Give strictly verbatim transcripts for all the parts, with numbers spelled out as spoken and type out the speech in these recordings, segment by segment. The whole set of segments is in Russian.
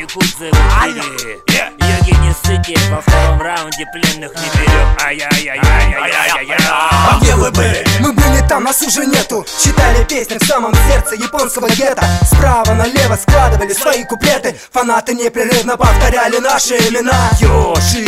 якудзы убили. Йоги не ссыте, во втором раунде пленных не берем. Ай-яй-яй-яй-яй-яй-яй. А где вы были? Мы были там, нас уже нету. Читали песни в самом сердце японского гетто. Справа налево складывали свои куплеты. Фанаты непрерывно повторяли наши имена. Йоши,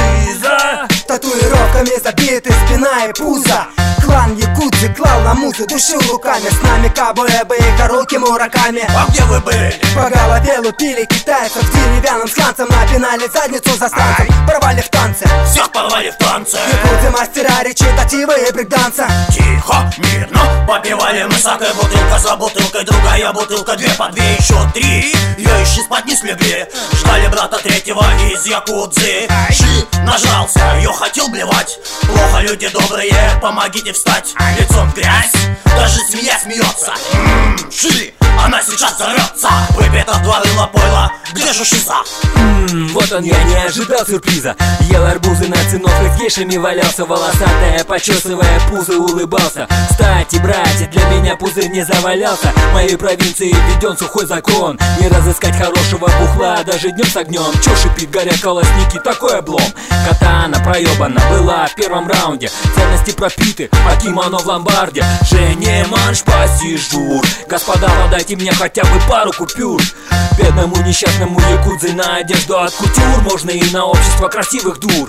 Шиза, Татуировками забиты спина и пузо. Клан якудзы клал на музы, душил руками. С нами Кабуэбы и Харуки Мураками. А где вы были? По голове лупили китайцев деревянным сланцем. Напинали задницу засранцам, порвали в танце. Всех порвали в танце. Якудзы мастера речитатива и брейкданса. Тихо, мирно, попивали мы саке. Бутылка за бутылкой, другая бутылка, две по две, еще три. Ее еще спать не слегли. Ждали брата третьего из якудзы. Ши нажрался, ее хотел блевать. Плохо, люди добрые, помогите встать. Лицом в грязь, даже свинья смеется. Ммм, Ши, она сейчас взорвется. Выпито два рыла пойла, где же Шиза? Ммм, вот он, я не ожидал сюрприза. Ел арбузы на циновках с гейшами, валялся волосатая, почесывая пузы, улыбался. Кстати, братья, для меня пузырь не завалялся. В моей провинции введен сухой закон. Не разыскать хорошего бухла даже днем с огнем. Чё шипит, горят колосники, такой облом. Катана проебана была в первом раунде. Ценности пропиты, а кимоно в ломбарде. Жене манш посижу. Господа, дайте мне хотя бы пару купюр. Бедному несчастному якудзе на одежду от кутюр. Можно и на общество красивых дур.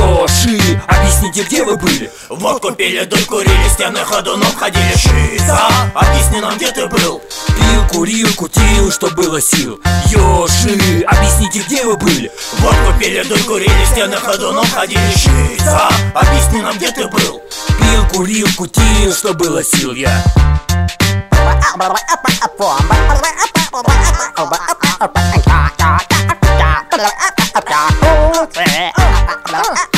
Йоши, объясните, где вы были? Водку пили, дурь курили, стены ходуном ходили. Шиза, объясни нам, где ты был? Пил, курил, кутил, что было сил. Йоши, объясните, где вы были? Водку пили, дурь курили, стены ходуном ходили. Шиза, объясни нам, где ты был? Пил, курил, кутил, что было сил. Я Oh,